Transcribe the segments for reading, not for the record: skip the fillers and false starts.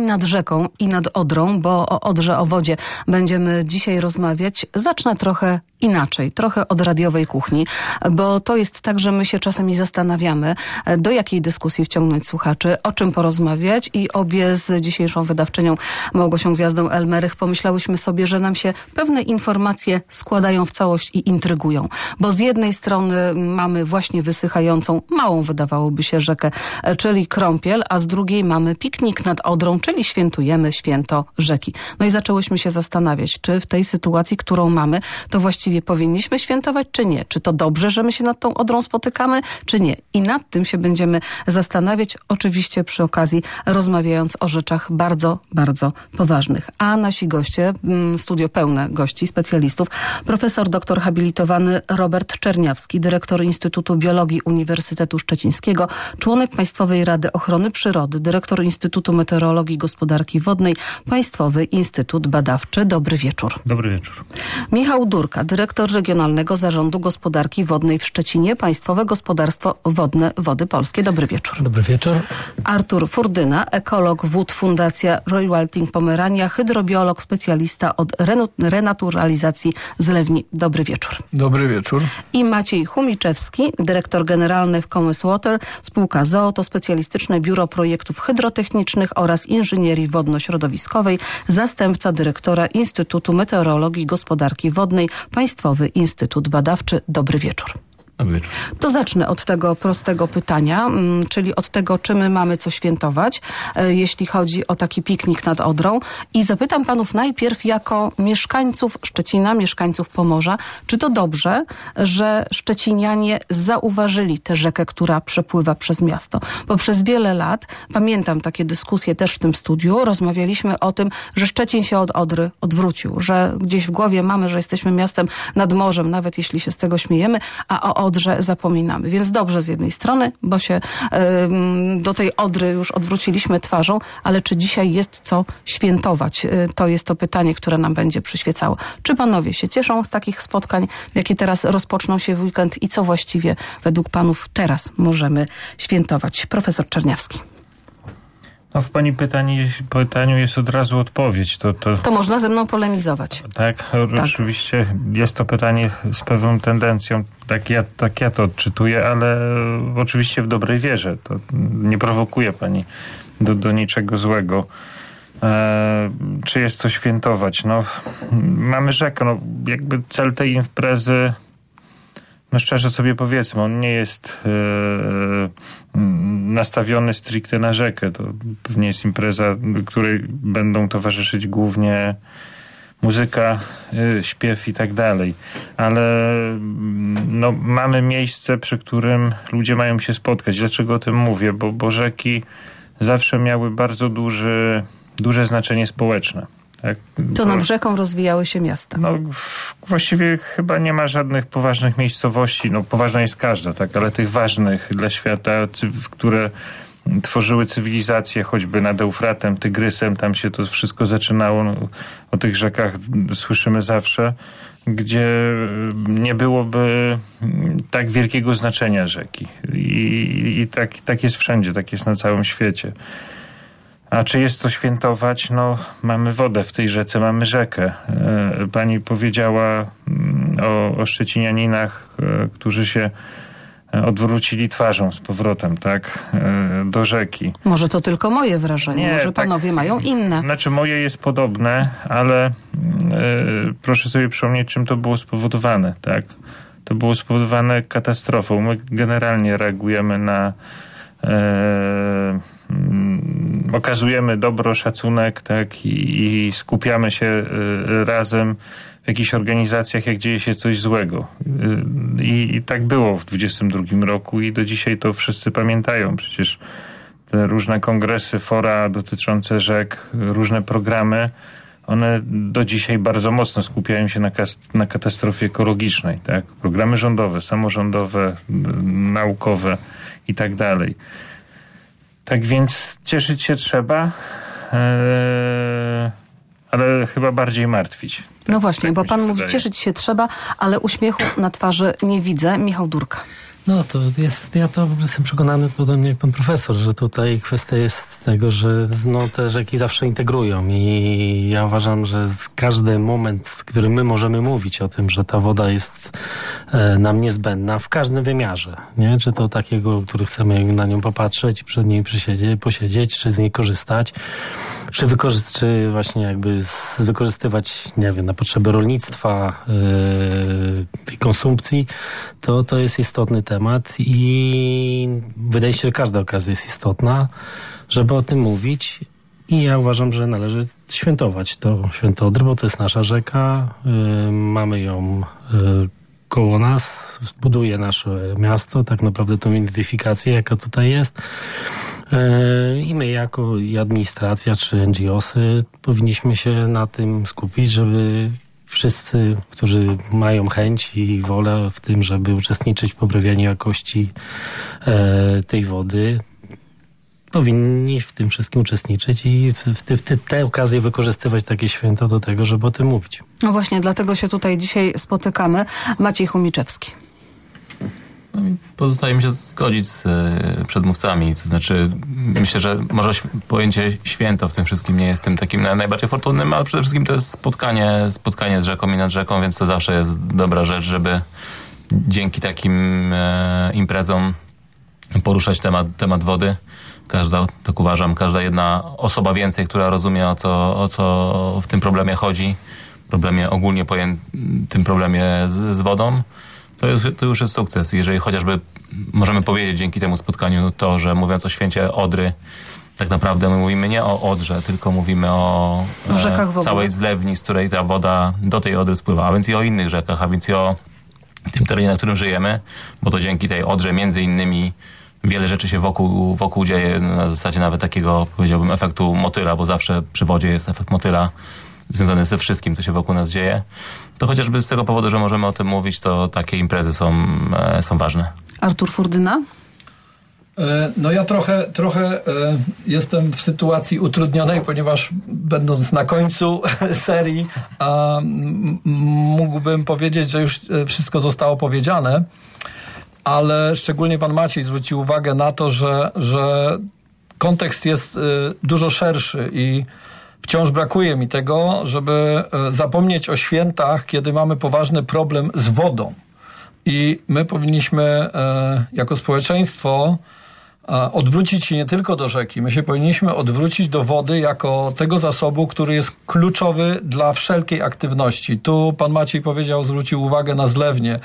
nad rzeką i nad Odrą, bo o Odrze, o wodzie będziemy dzisiaj rozmawiać. Zacznę trochę inaczej, trochę od radiowej kuchni, bo to jest tak, że my się czasami zastanawiamy, do jakiej dyskusji wciągnąć słuchaczy, o czym porozmawiać i obie z dzisiejszą wydawczynią Małgosią Gwiazdą-Elmerych pomyślałyśmy sobie, że nam się pewne informacje składają w całość i intrygują, bo z jednej strony mamy właśnie wysychającą, małą wydawałoby się rzekę, czyli Krąpiel, a z drugiej mamy piknik nad Odrą, czyli świętujemy święto rzeki. No i zaczęłyśmy się zastanawiać, czy w tej sytuacji, którą mamy, to właściwie powinniśmy świętować, czy nie? Czy to dobrze, że my się nad tą Odrą spotykamy, czy nie? I nad tym się będziemy zastanawiać, oczywiście przy okazji rozmawiając o rzeczach bardzo, bardzo poważnych. A nasi goście, studio pełne gości, specjalistów, profesor doktor habilitowany Robert Czerniawski, dyrektor Instytutu Biologii Uniwersytetu Szczecińskiego, członek Państwowej Rady Ochrony Przyrody, dyrektor Instytutu Meteorologii i Gospodarki Wodnej, Państwowy Instytut Badawczy. Dobry wieczór. Dobry wieczór. Michał Durka, dyrektor Regionalnego Zarządu Gospodarki Wodnej w Szczecinie, Państwowe Gospodarstwo Wodne Wody Polskie. Dobry wieczór. Dobry wieczór. Artur Furdyna, ekolog wód, Fundacja Rewilding Pomerania, hydrobiolog, specjalista od renaturalizacji zlewni. Dobry wieczór. Dobry wieczór. I Maciej Chumiczewski, dyrektor generalny w Commerce Water, spółka ZOO, to specjalistyczne biuro projektów hydrotechnicznych oraz inżynierii wodno-środowiskowej, zastępca dyrektora Instytutu Meteorologii i Gospodarki Wodnej, Państwowy Instytut Badawczy. Dobry wieczór. Dobry wieczór. To zacznę od tego prostego pytania, czyli od tego, czy my mamy co świętować, jeśli chodzi o taki piknik nad Odrą. I zapytam panów najpierw jako mieszkańców Szczecina, mieszkańców Pomorza, czy to dobrze, że szczecinianie zauważyli tę rzekę, która przepływa przez miasto? Bo przez wiele lat, pamiętam takie dyskusje też w tym studiu, rozmawialiśmy o tym, że Szczecin się od Odry odwrócił, że gdzieś w głowie mamy, że jesteśmy miastem nad morzem, nawet jeśli się z tego śmiejemy, a o Odrze zapominamy. Więc dobrze z jednej strony, bo się do tej Odry już odwróciliśmy twarzą, ale czy dzisiaj jest co świętować? To jest to pytanie, które nam będzie przyświecało. Czy panowie się cieszą z takich spotkań, jakie teraz rozpoczną się w weekend i co właściwie według panów teraz możemy świętować? Profesor Czerniawski. No w pani pytaniu jest od razu odpowiedź. To można ze mną polemizować. Tak, oczywiście jest to pytanie z pewną tendencją. Tak ja to odczytuję, ale oczywiście w dobrej wierze. To nie prowokuje pani do niczego złego. Czy jest to świętować? No, mamy rzekę. No, jakby cel tej imprezy, no szczerze sobie powiedzmy, on nie jest nastawiony stricte na rzekę. To pewnie jest impreza, której będą towarzyszyć głównie muzyka, śpiew i tak dalej. Ale no, mamy miejsce, przy którym ludzie mają się spotkać. Dlaczego o tym mówię? Bo rzeki zawsze miały bardzo duże znaczenie społeczne. Tak? To nad rzeką rozwijały się miasta. No, właściwie chyba nie ma żadnych poważnych miejscowości. No, poważna jest każda, tak, ale tych ważnych dla świata, które tworzyły cywilizację, choćby nad Eufratem, Tygrysem, tam się to wszystko zaczynało. No, o tych rzekach słyszymy zawsze, gdzie nie byłoby tak wielkiego znaczenia rzeki. I tak jest wszędzie, tak jest na całym świecie. A czy jest to świętować? No, mamy wodę w tej rzece, mamy rzekę. Pani powiedziała o szczecinianinach, którzy się odwrócili twarzą z powrotem, tak, do rzeki. Może to tylko moje wrażenie, może panowie mają inne. Znaczy moje jest podobne, ale proszę sobie przypomnieć, czym to było spowodowane, tak. To było spowodowane katastrofą. My generalnie reagujemy na okazujemy dobro, szacunek, tak, i skupiamy się razem w jakichś organizacjach, jak dzieje się coś złego. I tak było w 22 roku i do dzisiaj to wszyscy pamiętają. Przecież te różne kongresy, fora dotyczące rzek, różne programy, one do dzisiaj bardzo mocno skupiają się na katastrofie ekologicznej, tak? Programy rządowe, samorządowe, naukowe i tak dalej. Tak więc cieszyć się trzeba, ale chyba bardziej martwić. No właśnie, bo pan mówi, cieszyć się trzeba, ale uśmiechu na twarzy nie widzę. Michał Durka. No to jest, ja to jestem przekonany, podobnie jak pan profesor, że tutaj kwestia jest tego, że te rzeki zawsze integrują i ja uważam, że każdy moment, w którym my możemy mówić o tym, że ta woda jest nam niezbędna w każdym wymiarze, nie? Czy to takiego, który chcemy na nią popatrzeć, przed niej posiedzieć, czy z niej korzystać, czy właśnie jakby wykorzystywać, nie wiem, na potrzeby rolnictwa, tej konsumpcji, to jest istotny temat i wydaje się, że każda okazja jest istotna, żeby o tym mówić i ja uważam, że należy świętować to Święto Odry, bo to jest nasza rzeka, mamy ją koło nas, buduje nasze miasto, tak naprawdę tą identyfikację, jaka tutaj jest. I my jako i administracja czy NGOsy powinniśmy się na tym skupić, żeby wszyscy, którzy mają chęć i wolę w tym, żeby uczestniczyć w poprawianiu jakości tej wody, powinni w tym wszystkim uczestniczyć i w te okazje wykorzystywać takie święta do tego, żeby o tym mówić. No właśnie, dlatego się tutaj dzisiaj spotykamy. Maciej Chomiczewski. No i pozostaje mi się zgodzić z przedmówcami. To znaczy, myślę, że może pojęcie święto w tym wszystkim nie jest tym takim najbardziej fortunnym, ale przede wszystkim to jest spotkanie z rzeką i nad rzeką, więc to zawsze jest dobra rzecz, żeby dzięki takim imprezom poruszać temat wody. Tak uważam, każda jedna osoba więcej, która rozumie, o co w tym problemie chodzi, ogólnie pojętym problemie z wodą, to już jest sukces. Jeżeli chociażby możemy powiedzieć dzięki temu spotkaniu to, że mówiąc o święcie Odry, tak naprawdę my mówimy nie o Odrze, tylko mówimy o rzekach w ogóle. Całej zlewni, z której ta woda do tej Odry spływa, a więc i o innych rzekach, a więc i o tym terenie, na którym żyjemy, bo to dzięki tej Odrze między innymi wiele rzeczy się wokół dzieje, na zasadzie nawet takiego, powiedziałbym, efektu motyla, bo zawsze przy wodzie jest efekt motyla związany ze wszystkim, co się wokół nas dzieje. To chociażby z tego powodu, że możemy o tym mówić, to takie imprezy są ważne. Artur Furdyna? No ja trochę jestem w sytuacji utrudnionej, ponieważ będąc na końcu serii mógłbym powiedzieć, że już wszystko zostało powiedziane, ale szczególnie pan Maciej zwrócił uwagę na to, że kontekst jest dużo szerszy i wciąż brakuje mi tego, żeby zapomnieć o świętach, kiedy mamy poważny problem z wodą. I my powinniśmy jako społeczeństwo odwrócić się nie tylko do rzeki. My się powinniśmy odwrócić do wody jako tego zasobu, który jest kluczowy dla wszelkiej aktywności. Tu pan Maciej zwrócił uwagę na zlewnie.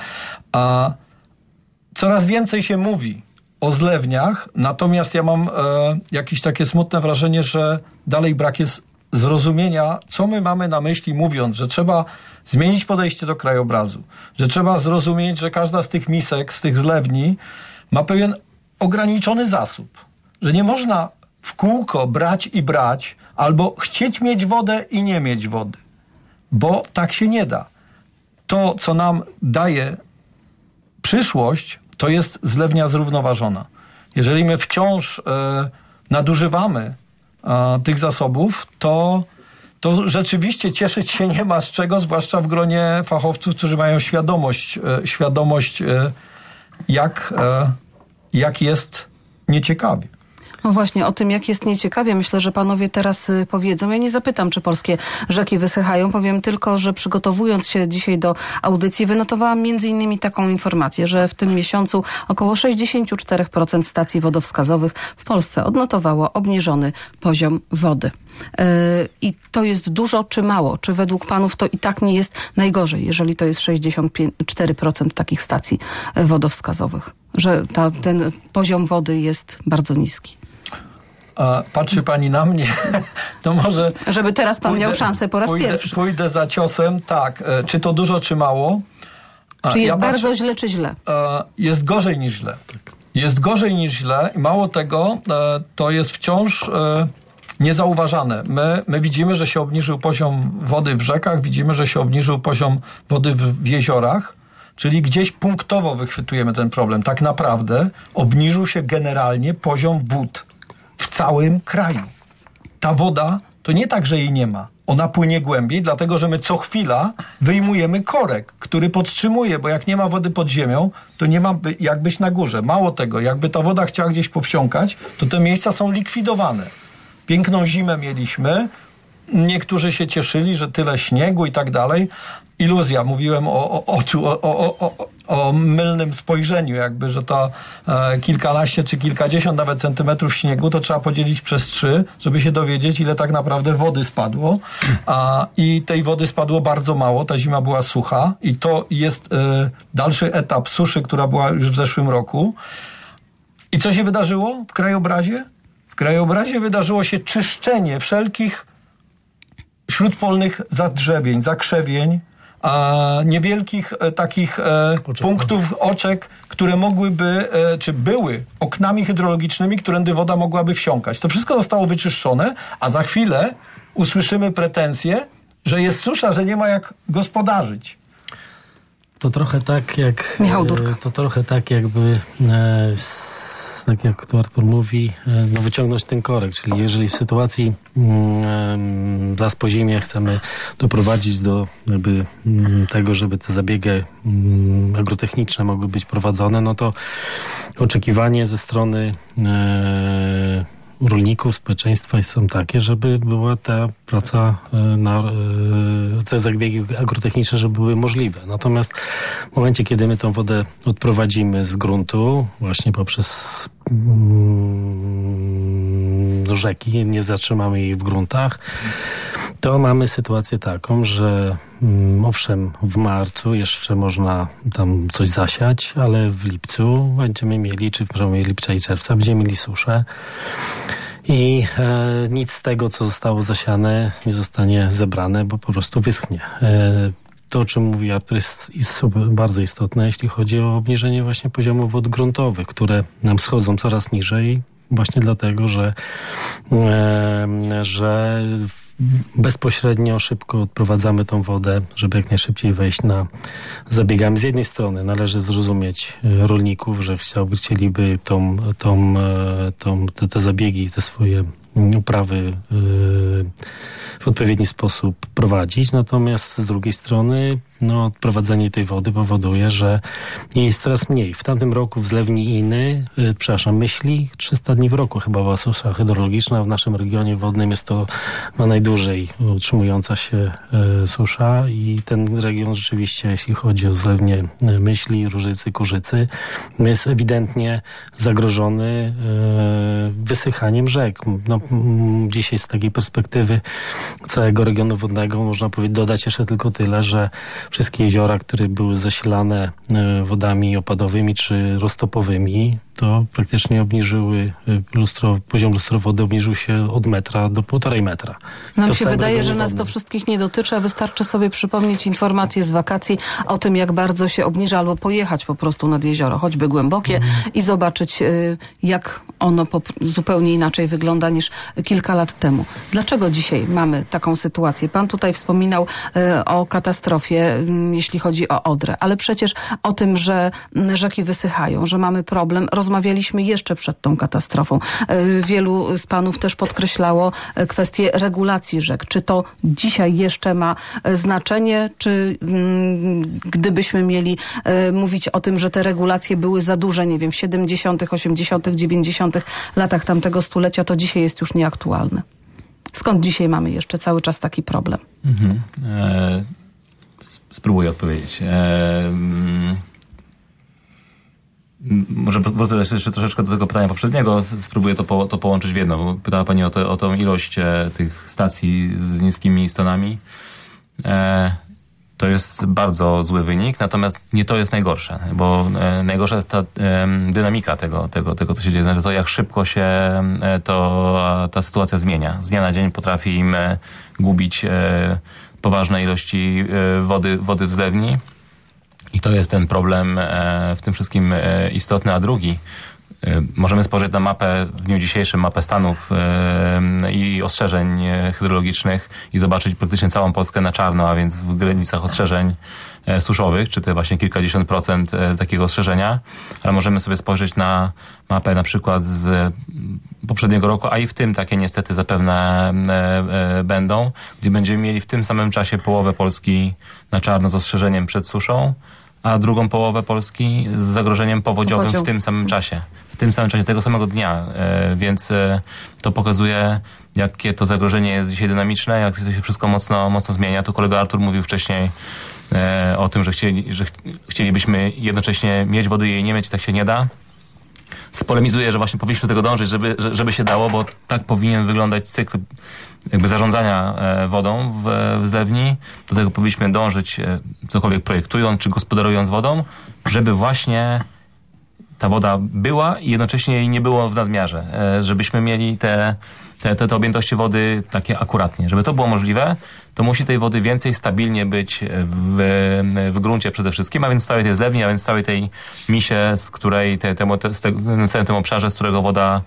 Coraz więcej się mówi o zlewniach, natomiast ja mam jakieś takie smutne wrażenie, że dalej brak jest zrozumienia, co my mamy na myśli, mówiąc, że trzeba zmienić podejście do krajobrazu, że trzeba zrozumieć, że każda z tych misek, z tych zlewni ma pewien ograniczony zasób, że nie można w kółko brać, albo chcieć mieć wodę i nie mieć wody, bo tak się nie da. To, co nam daje przyszłość, to jest zlewnia zrównoważona. Jeżeli my wciąż nadużywamy tych zasobów, to rzeczywiście cieszyć się nie ma z czego, zwłaszcza w gronie fachowców, którzy mają świadomość jak jest nieciekawie. No właśnie, o tym, jak jest nieciekawie, myślę, że panowie teraz powiedzą. Ja nie zapytam, czy polskie rzeki wysychają. Powiem tylko, że przygotowując się dzisiaj do audycji, wynotowałam między innymi taką informację, że w tym miesiącu około 64% stacji wodowskazowych w Polsce odnotowało obniżony poziom wody. I to jest dużo czy mało? Czy według panów to i tak nie jest najgorzej, jeżeli to jest 64% takich stacji wodowskazowych? Że ten poziom wody jest bardzo niski. Patrzy pani na mnie, to może... Żeby teraz pan miał szansę po raz pierwszy. Pójdę za ciosem, tak. Czy to dużo, czy mało? Czy jest bardzo źle, czy źle? Jest gorzej niż źle. Jest gorzej niż źle i mało tego, to jest wciąż niezauważane. My widzimy, że się obniżył poziom wody w rzekach, widzimy, że się obniżył poziom wody w jeziorach, czyli gdzieś punktowo wychwytujemy ten problem. Tak naprawdę obniżył się generalnie poziom wód w całym kraju. Ta woda to nie tak, że jej nie ma. ona płynie głębiej, dlatego że my co chwila wyjmujemy korek, który podtrzymuje, bo jak nie ma wody pod ziemią, to nie ma jak być na górze. Mało tego, jakby ta woda chciała gdzieś powsiąkać, to te miejsca są likwidowane. Piękną zimę mieliśmy, niektórzy się cieszyli, że tyle śniegu i tak dalej. Iluzja, mówiłem o mylnym spojrzeniu, jakby, że to kilkanaście czy kilkadziesiąt nawet centymetrów śniegu to trzeba podzielić przez 3, żeby się dowiedzieć, ile tak naprawdę wody spadło. I tej wody spadło bardzo mało, ta zima była sucha i to jest dalszy etap suszy, która była już w zeszłym roku. I co się wydarzyło w krajobrazie? W krajobrazie wydarzyło się czyszczenie wszelkich śródpolnych zadrzewień, zakrzewień, niewielkich takich punktów, oczek, które mogłyby, czy były oknami hydrologicznymi, którędy woda mogłaby wsiąkać. To wszystko zostało wyczyszczone, a za chwilę usłyszymy pretensje, że jest susza, że nie ma jak gospodarzyć. To trochę tak jak... Michał Durk. To trochę tak jakby... tak jak tu Artur mówi, wyciągnąć ten korek, czyli jeżeli w sytuacji las po ziemię chcemy doprowadzić do tego, żeby te zabiegi agrotechniczne mogły być prowadzone, no to oczekiwanie ze strony rolników, społeczeństwa są takie, żeby była ta praca, te zabiegi agrotechniczne, żeby były możliwe. Natomiast w momencie, kiedy my tą wodę odprowadzimy z gruntu, właśnie poprzez do rzeki, nie zatrzymamy jej w gruntach, to mamy sytuację taką, że owszem, w marcu jeszcze można tam coś zasiać, ale w lipcu będziemy mieli, czy przynajmniej lipca i czerwca, będziemy mieli suszę i nic z tego, co zostało zasiane, nie zostanie zebrane, bo po prostu wyschnie. To, o czym mówi Artur, jest bardzo istotne, jeśli chodzi o obniżenie właśnie poziomu wód gruntowych, które nam schodzą coraz niżej, właśnie dlatego, że bezpośrednio, szybko odprowadzamy tą wodę, żeby jak najszybciej wejść na zabiegami. Z jednej strony należy zrozumieć rolników, że chcieliby te zabiegi, te swoje uprawy w odpowiedni sposób prowadzić. Natomiast z drugiej strony odprowadzenie tej wody powoduje, że jej jest coraz mniej. W tamtym roku w zlewni Myśli 300 dni w roku chyba była susza hydrologiczna. W naszym regionie wodnym jest to najdłużej utrzymująca się susza i ten region rzeczywiście, jeśli chodzi o zlewnię Myśli, Różycy, Kurzycy, jest ewidentnie zagrożony wysychaniem rzek. Dzisiaj z takiej perspektywy całego regionu wodnego można powiedzieć, dodać jeszcze tylko tyle, że wszystkie jeziora, które były zasilane wodami opadowymi czy roztopowymi, to praktycznie obniżyły poziom lustra wody obniżył się od metra do 1,5 metra. Nam się wydaje, że nas to wszystkich nie dotyczy, a wystarczy sobie przypomnieć informacje z wakacji o tym, jak bardzo się obniża, albo pojechać po prostu nad jezioro, choćby głębokie, i zobaczyć, jak ono zupełnie inaczej wygląda niż kilka lat temu. Dlaczego dzisiaj mamy taką sytuację? Pan tutaj wspominał o katastrofie, jeśli chodzi o Odrę, ale przecież o tym, że rzeki wysychają, że mamy problem, rozmawialiśmy jeszcze przed tą katastrofą. Wielu z panów też podkreślało kwestię regulacji rzek. Czy to dzisiaj jeszcze ma znaczenie, czy gdybyśmy mieli mówić o tym, że te regulacje były za duże, nie wiem, w 70., 80., 90. latach tamtego stulecia, to dzisiaj jest już nieaktualne? Skąd dzisiaj mamy jeszcze cały czas taki problem? Spróbuję odpowiedzieć. Może wrócę jeszcze troszeczkę do tego pytania poprzedniego. Spróbuję to połączyć w jedno. Bo pytała pani o tą ilość tych stacji z niskimi stanami. To jest bardzo zły wynik, natomiast nie to jest najgorsze, bo najgorsza jest ta dynamika tego, co się dzieje. Znaczy to, jak szybko się ta sytuacja zmienia. Z dnia na dzień potrafimy gubić poważne ilości wody w zlewni. I to jest ten problem w tym wszystkim istotny. A drugi, Możemy spojrzeć na mapę w dniu dzisiejszym, mapę stanów i ostrzeżeń hydrologicznych i zobaczyć praktycznie całą Polskę na czarno, a więc w granicach ostrzeżeń suszowych, czy te właśnie kilkadziesiąt procent takiego ostrzeżenia, ale możemy sobie spojrzeć na mapę na przykład z poprzedniego roku, a i w tym takie niestety zapewne będą, gdzie będziemy mieli w tym samym czasie połowę Polski na czarno z ostrzeżeniem przed suszą, a drugą połowę Polski z zagrożeniem powodziowym w tym samym czasie. W tym samym czasie, tego samego dnia. Więc to pokazuje, jakie to zagrożenie jest dzisiaj dynamiczne, jak to się wszystko mocno zmienia. Tu kolega Artur mówił wcześniej o tym, że chcielibyśmy jednocześnie mieć wody i jej nie mieć, tak się nie da. Spolemizuję, że właśnie powinniśmy do tego dążyć, żeby się dało, bo tak powinien wyglądać cykl jakby zarządzania wodą w zlewni. Do tego powinniśmy dążyć, cokolwiek projektując czy gospodarując wodą, żeby właśnie ta woda była i jednocześnie jej nie było w nadmiarze. Żebyśmy mieli te objętości wody takie akuratnie. Żeby to było możliwe, to musi tej wody więcej stabilnie być w gruncie przede wszystkim, a więc w całej tej zlewni, a więc w całej tej misie, z której w całym tym obszarze, z którego woda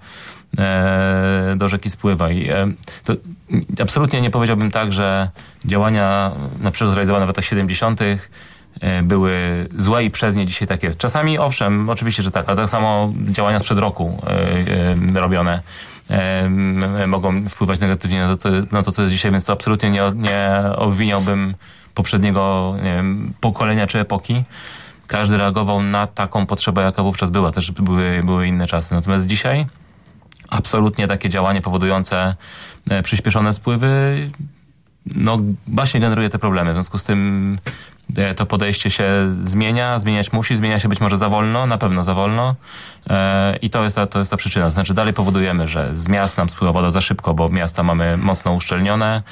do rzeki spływa. I to absolutnie nie powiedziałbym tak, że działania na przykład realizowane w latach 70. były złe i przez nie dzisiaj tak jest. Czasami owszem, oczywiście, że tak, ale tak samo działania sprzed roku robione mogą wpływać negatywnie na to, co jest dzisiaj, więc to absolutnie nie obwiniałbym poprzedniego pokolenia czy epoki. Każdy reagował na taką potrzebę, jaka wówczas była. Też były inne czasy. Natomiast dzisiaj absolutnie takie działanie powodujące przyspieszone spływy właśnie generuje te problemy. W związku z tym to podejście się zmieniać musi, zmienia się być może za wolno, na pewno za wolno i to jest ta przyczyna. To znaczy dalej powodujemy, że z miast nam spływa woda za szybko, bo miasta mamy mocno uszczelnione,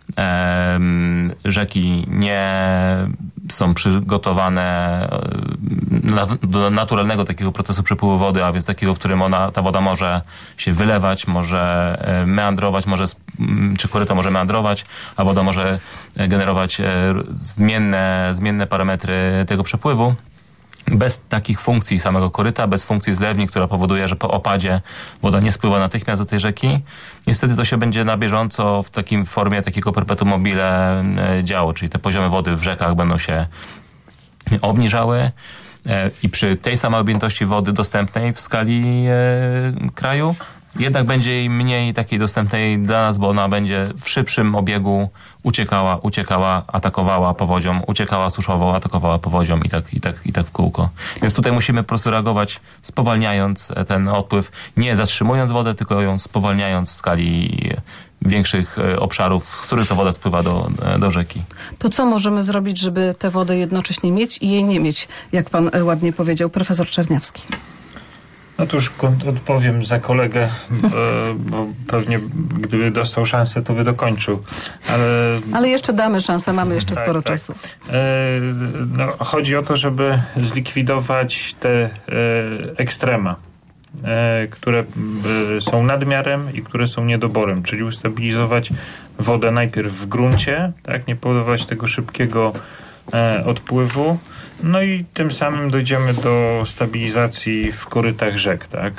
rzeki nie są przygotowane do naturalnego takiego procesu przepływu wody, a więc takiego, w którym ta woda może się wylewać, może meandrować, czy koryto może meandrować, a woda może generować zmienne parametry tego przepływu. Bez takich funkcji samego koryta, bez funkcji zlewni, która powoduje, że po opadzie woda nie spływa natychmiast do tej rzeki, niestety to się będzie na bieżąco w formie takiego perpetuum mobile działo, czyli te poziomy wody w rzekach będą się obniżały i przy tej samej objętości wody dostępnej w skali kraju jednak będzie jej mniej takiej dostępnej dla nas, bo ona będzie w szybszym obiegu uciekała, atakowała powodzią, uciekała suszowo, atakowała powodzią i tak w kółko. Więc tutaj musimy po prostu reagować, spowalniając ten odpływ, nie zatrzymując wodę, tylko ją spowalniając w skali większych obszarów, z których ta woda spływa do rzeki. To co możemy zrobić, żeby tę wodę jednocześnie mieć i jej nie mieć, jak pan ładnie powiedział, profesor Czerniawski? Otóż odpowiem za kolegę, bo pewnie gdyby dostał szansę, to by dokończył. Ale jeszcze damy szansę, mamy jeszcze sporo czasu. Chodzi o to, żeby zlikwidować te ekstrema, które są nadmiarem i które są niedoborem, czyli ustabilizować wodę najpierw w gruncie, tak, nie powodować tego szybkiego odpływu. No i tym samym dojdziemy do stabilizacji w korytach rzek, tak?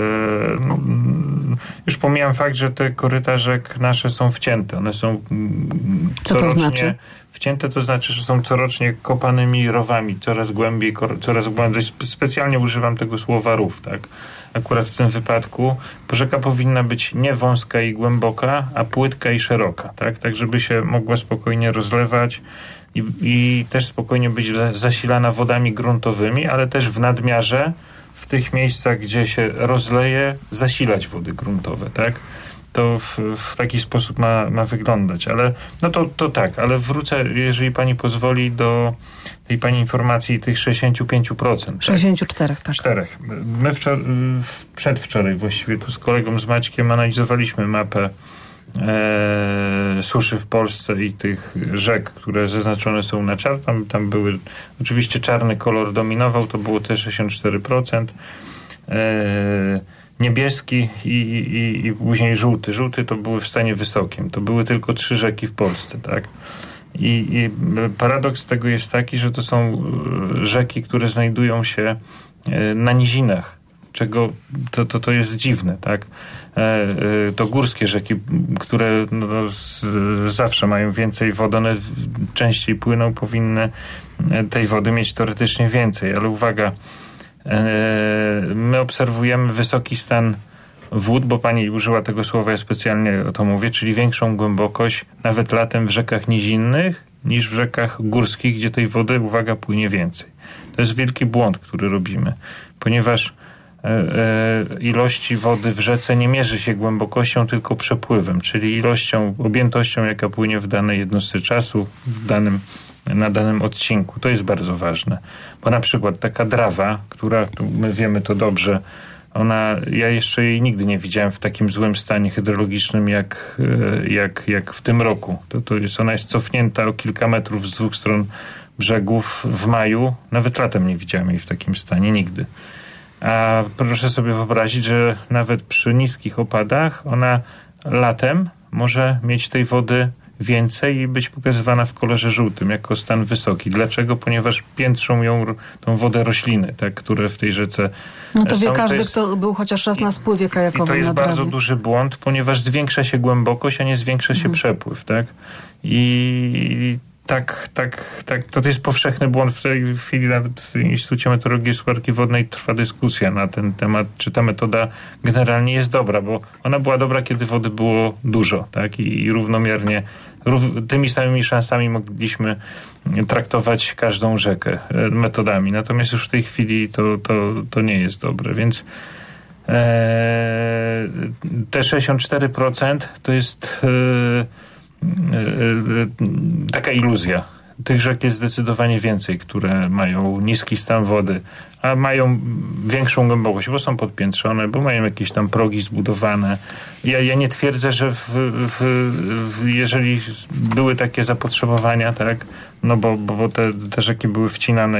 Już pomijam fakt, że te koryta rzek nasze są wcięte. One są corocznie... Co to znaczy? Wcięte to znaczy, że są corocznie kopanymi rowami, coraz głębiej, specjalnie używam tego słowa rów, tak? Akurat w tym wypadku rzeka powinna być nie wąska i głęboka, a płytka i szeroka, tak? Tak, żeby się mogła spokojnie rozlewać i też spokojnie być zasilana wodami gruntowymi, ale też w nadmiarze w tych miejscach, gdzie się rozleje, zasilać wody gruntowe, tak? To w taki sposób ma wyglądać, ale to tak, ale wrócę, jeżeli pani pozwoli, do tej pani informacji tych 65%. Tak? 64, tak. 4. My przedwczoraj właściwie tu z kolegą z Maćkiem analizowaliśmy mapę suszy w Polsce i tych rzek, które zaznaczone są na czarno. Tam były, oczywiście czarny kolor dominował, to było te 64%. Niebieski i później żółty. Żółty to były w stanie wysokim. To były tylko 3 rzeki w Polsce, tak? I paradoks tego jest taki, że to są rzeki, które znajdują się na nizinach, czego to jest dziwne, tak? To górskie rzeki, które zawsze mają więcej wody, one częściej płyną, powinny tej wody mieć teoretycznie więcej, ale uwaga, my obserwujemy wysoki stan wód, bo pani użyła tego słowa, ja specjalnie o to mówię, czyli większą głębokość nawet latem w rzekach nizinnych niż w rzekach górskich, gdzie tej wody, uwaga, płynie więcej. To jest wielki błąd, który robimy, ponieważ ilości wody w rzece nie mierzy się głębokością, tylko przepływem, czyli ilością, objętością, jaka płynie w danej jednostce czasu, na danym odcinku. To jest bardzo ważne. Bo na przykład taka Drawa, która, my wiemy to dobrze, ja jeszcze jej nigdy nie widziałem w takim złym stanie hydrologicznym jak w tym roku. Ona jest cofnięta o kilka metrów z dwóch stron brzegów w maju. Nawet latem nie widziałem jej w takim stanie, nigdy. A proszę sobie wyobrazić, że nawet przy niskich opadach ona latem może mieć tej wody więcej i być pokazywana w kolorze żółtym jako stan wysoki. Dlaczego? Ponieważ piętrzą ją tą wodę rośliny, tak, które w tej rzece no to wie są. każdy, kto był chociaż raz na spływie kajakowym. I to jest na bardzo Drawie. duży błąd, ponieważ zwiększa się głębokość, a nie zwiększa się przepływ, tak? I tak, to jest powszechny błąd. W tej chwili nawet w Instytucie Meteorologii i Gospodarki Wodnej trwa dyskusja na ten temat, czy ta metoda generalnie jest dobra, bo ona była dobra, kiedy wody było dużo, tak? I równomiernie, tymi samymi szansami mogliśmy traktować każdą rzekę metodami. Natomiast już w tej chwili to nie jest dobre, więc te 64% to jest taka iluzja. Tych rzek jest zdecydowanie więcej, które mają niski stan wody, a mają większą głębokość, bo są podpiętrzone, bo mają jakieś tam progi zbudowane. Ja nie twierdzę, że jeżeli były takie zapotrzebowania, tak, no bo te rzeki były wcinane,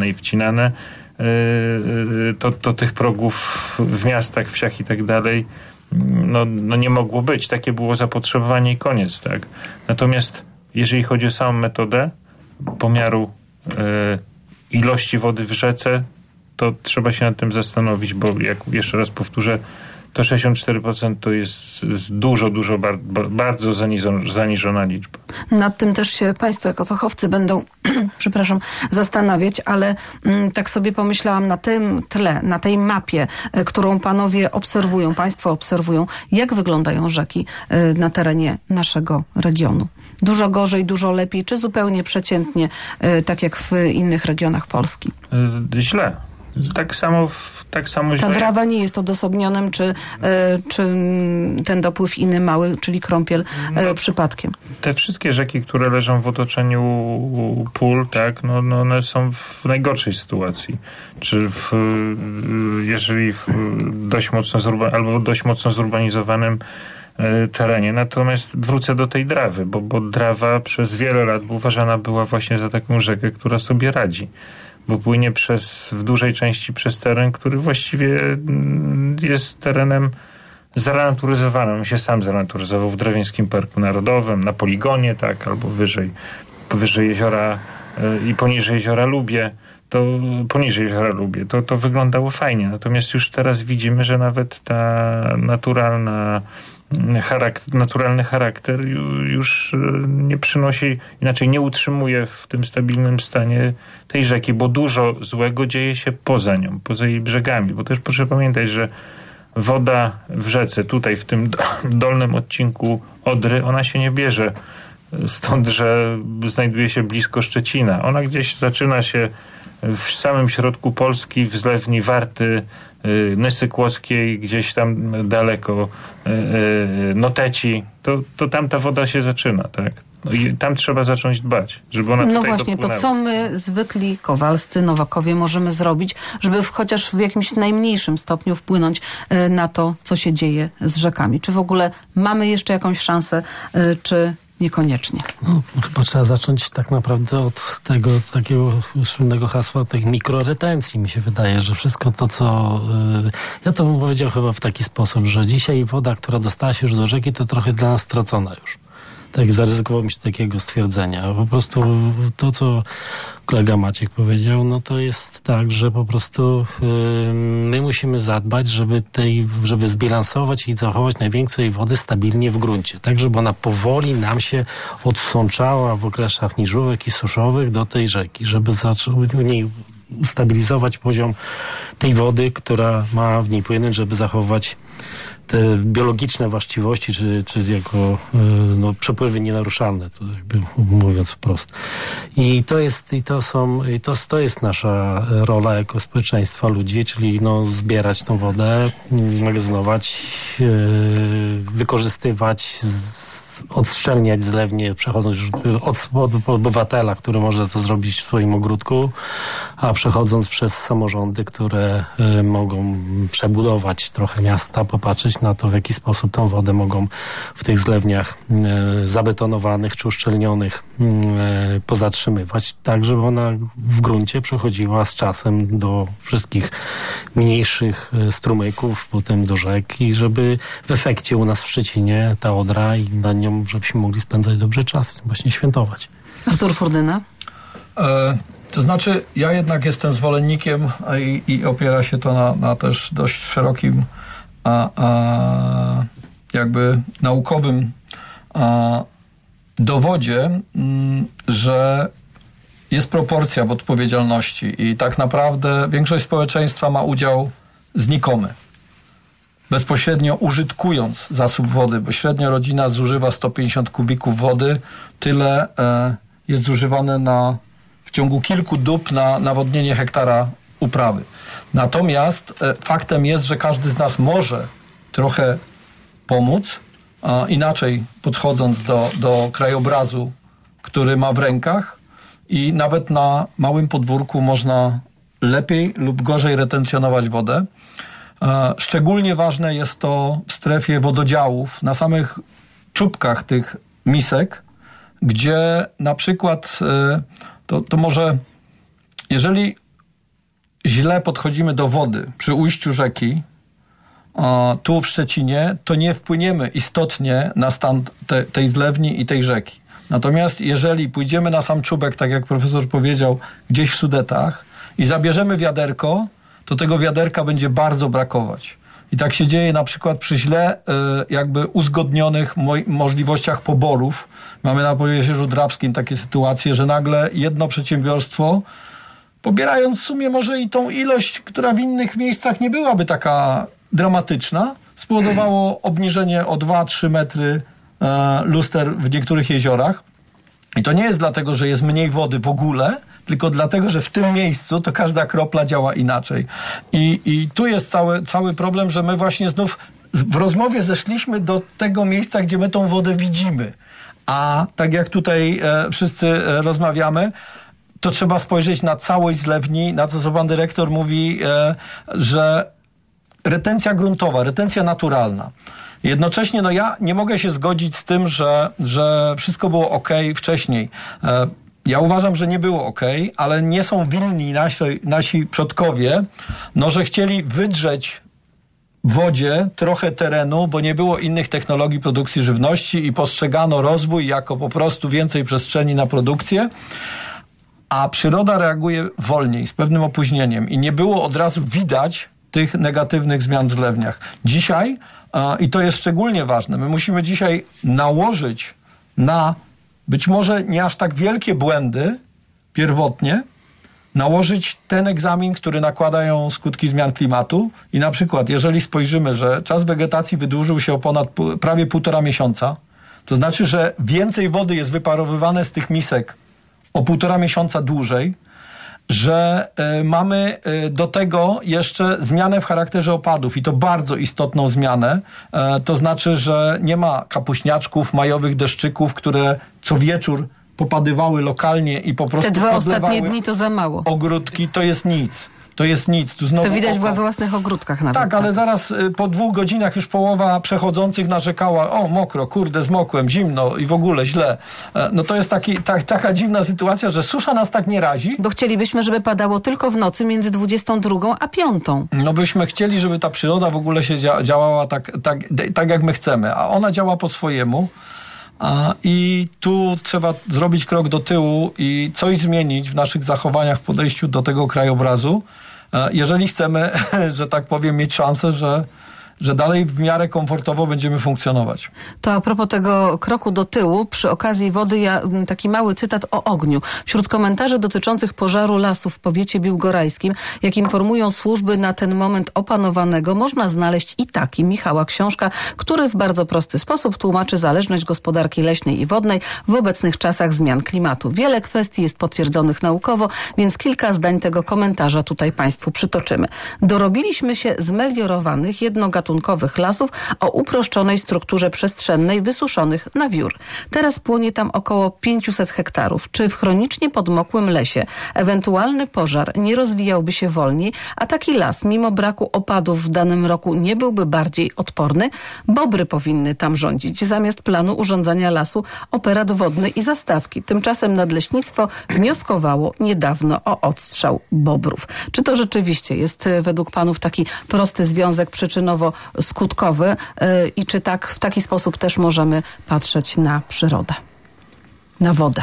to tych progów w miastach, wsiach i tak dalej no nie mogło być. Takie było zapotrzebowanie i koniec, tak. Natomiast jeżeli chodzi o samą metodę pomiaru ilości wody w rzece, to trzeba się nad tym zastanowić, bo jak jeszcze raz powtórzę, to 64% to jest dużo, bardzo zaniżona liczba. Nad tym też się państwo jako fachowcy będą zastanawiać, ale tak sobie pomyślałam na tym tle, na tej mapie, którą państwo obserwują, jak wyglądają rzeki na terenie naszego regionu. Dużo gorzej, dużo lepiej, czy zupełnie przeciętnie, tak jak w innych regionach Polski? Źle. Tak samo źle. Ta Drawa nie jest odosobnionym, czy ten dopływ inny mały, czyli Krąpiel, przypadkiem. Te wszystkie rzeki, które leżą w otoczeniu pól, tak, no one są w najgorszej sytuacji. Czy jeżeli w dość mocno zurbanizowanym terenie. Natomiast wrócę do tej Drawy, bo Drawa przez wiele lat uważana była właśnie za taką rzekę, która sobie radzi. Bo płynie w dużej części przez teren, który właściwie jest terenem zrenaturyzowanym. On się sam zrenaturyzował w Drawieńskim Parku Narodowym, na poligonie, tak, albo powyżej jeziora i poniżej jeziora Lubie. To wyglądało fajnie. Natomiast już teraz widzimy, że nawet ta naturalny charakter już nie przynosi, inaczej nie utrzymuje w tym stabilnym stanie tej rzeki, bo dużo złego dzieje się poza nią, poza jej brzegami, bo też proszę pamiętać, że woda w rzece, tutaj w tym dolnym odcinku Odry, ona się nie bierze stąd, że znajduje się blisko Szczecina. Ona gdzieś zaczyna się w samym środku Polski, w zlewni Warty, Nysy Kłodzkiej, gdzieś tam daleko, Noteci, to tam ta woda się zaczyna, tak? No i tam trzeba zacząć dbać, żeby ona tutaj właśnie, dopłynęła. to co my, zwykli kowalscy, Nowakowie, możemy zrobić, żeby chociaż w jakimś najmniejszym stopniu wpłynąć na to, co się dzieje z rzekami? Czy w ogóle mamy jeszcze jakąś szansę, czy niekoniecznie? No, chyba trzeba zacząć tak naprawdę od tego takiego słynnego hasła tych mikroretencji. Mi się wydaje, że wszystko to, co... Ja to bym powiedział chyba w taki sposób, że dzisiaj woda, która dostała się już do rzeki, to trochę jest dla nas stracona już. tak zaryzykowałbym się takiego stwierdzenia. Po prostu to, co kolega Maciek powiedział, no to jest tak, że po prostu my musimy zadbać, żeby zbilansować i zachować najwięcej wody stabilnie w gruncie, tak żeby ona powoli nam się odsączała w okresach niżówek i suszowych do tej rzeki, żeby u niej ustabilizować poziom tej wody, która ma w niej płynąć, żeby zachować te biologiczne właściwości, czy jako przepływy nienaruszalne, to jakby mówiąc wprost. I to jest nasza rola jako społeczeństwa ludzi, czyli zbierać tą wodę, magazynować, wykorzystywać, odszczelniać zlewnie, przechodząc już od obywatela, który może to zrobić w swoim ogródku, a przechodząc przez samorządy, które mogą przebudować trochę miasta, popatrzeć na to, w jaki sposób tą wodę mogą w tych zlewniach zabetonowanych czy uszczelnionych pozatrzymywać, tak żeby ona w gruncie przechodziła z czasem do wszystkich mniejszych strumyków, potem do rzek i żeby w efekcie u nas w Szczecinie ta Odra i na nią żebyśmy mogli spędzać dobrze czas, właśnie świętować. Artur Furdyna? To znaczy, ja jednak jestem zwolennikiem i opiera się to na też dość szerokim jakby naukowym dowodzie, że jest proporcja w odpowiedzialności i tak naprawdę większość społeczeństwa ma udział znikomy. Bezpośrednio użytkując zasób wody, bo średnio rodzina zużywa 150 kubików wody, tyle jest zużywane w ciągu kilku dób na nawodnienie hektara uprawy. Natomiast faktem jest, że każdy z nas może trochę pomóc, inaczej podchodząc do krajobrazu, który ma w rękach i nawet na małym podwórku można lepiej lub gorzej retencjonować wodę. Szczególnie ważne jest to w strefie wododziałów, na samych czubkach tych misek, gdzie na przykład to może, jeżeli źle podchodzimy do wody przy ujściu rzeki, tu w Szczecinie, to nie wpłyniemy istotnie na stan tej zlewni i tej rzeki. Natomiast jeżeli pójdziemy na sam czubek, tak jak profesor powiedział, gdzieś w Sudetach i zabierzemy wiaderko, to tego wiaderka będzie bardzo brakować. I tak się dzieje na przykład przy źle jakby uzgodnionych możliwościach poborów. Mamy na Pojezierzu Drawskim takie sytuacje, że nagle jedno przedsiębiorstwo, pobierając w sumie może i tą ilość, która w innych miejscach nie byłaby taka dramatyczna, spowodowało obniżenie o 2-3 metry luster w niektórych jeziorach. I to nie jest dlatego, że jest mniej wody w ogóle, tylko dlatego, że w tym miejscu to każda kropla działa inaczej. I tu jest cały problem, że my właśnie znów w rozmowie zeszliśmy do tego miejsca, gdzie my tą wodę widzimy. A tak jak tutaj wszyscy rozmawiamy, to trzeba spojrzeć na całość zlewni, na to, co pan dyrektor mówi, że retencja gruntowa, retencja naturalna. Jednocześnie ja nie mogę się zgodzić z tym, że wszystko było okej wcześniej. Ja uważam, że nie było okej, ale nie są winni nasi przodkowie, że chcieli wydrzeć w wodzie trochę terenu, bo nie było innych technologii produkcji żywności i postrzegano rozwój jako po prostu więcej przestrzeni na produkcję, a przyroda reaguje wolniej, z pewnym opóźnieniem i nie było od razu widać tych negatywnych zmian w zlewniach. Dzisiaj, i to jest szczególnie ważne, my musimy dzisiaj nałożyć na być może nie aż tak wielkie błędy pierwotnie, nałożyć ten egzamin, który nakładają skutki zmian klimatu i na przykład, jeżeli spojrzymy, że czas wegetacji wydłużył się o prawie 1,5 miesiąca, to znaczy, że więcej wody jest wyparowywane z tych misek o 1,5 miesiąca dłużej, że mamy do tego jeszcze zmianę w charakterze opadów i to bardzo istotną zmianę. To znaczy, że nie ma kapuśniaczków, majowych deszczyków, które co wieczór popadywały lokalnie i po prostu te 2 ostatnie dni to za mało. Ogródki to jest nic. To jest nic. Tu znowu to widać we własnych ogródkach nawet. Tak, ale zaraz po 2 godzinach już połowa przechodzących narzekała, o mokro, kurde, zmokłem, zimno i w ogóle źle. To jest taka dziwna sytuacja, że susza nas tak nie razi. Bo chcielibyśmy, żeby padało tylko w nocy między 22 a 5. Byśmy chcieli, żeby ta przyroda w ogóle się działała tak jak my chcemy, a ona działa po swojemu. I tu trzeba zrobić krok do tyłu i coś zmienić w naszych zachowaniach, w podejściu do tego krajobrazu, jeżeli chcemy, że tak powiem, mieć szansę, że dalej w miarę komfortowo będziemy funkcjonować. To a propos tego kroku do tyłu, przy okazji wody, taki mały cytat o ogniu. Wśród komentarzy dotyczących pożaru lasu w powiecie biłgorajskim, jak informują służby na ten moment opanowanego, można znaleźć i taki Michała Książka, który w bardzo prosty sposób tłumaczy zależność gospodarki leśnej i wodnej w obecnych czasach zmian klimatu. Wiele kwestii jest potwierdzonych naukowo, więc kilka zdań tego komentarza tutaj Państwu przytoczymy. Dorobiliśmy się zmeliorowanych, jednogatunkowych lasów o uproszczonej strukturze przestrzennej wysuszonych na wiór. Teraz płonie tam około 500 hektarów. Czy w chronicznie podmokłym lesie ewentualny pożar nie rozwijałby się wolniej, a taki las mimo braku opadów w danym roku nie byłby bardziej odporny? Bobry powinny tam rządzić. Zamiast planu urządzania lasu operat wodny i zastawki. Tymczasem Nadleśnictwo wnioskowało niedawno o odstrzał bobrów. Czy to rzeczywiście jest według panów taki prosty związek przyczynowo-skutkowy i czy tak w taki sposób też możemy patrzeć na przyrodę, na wodę?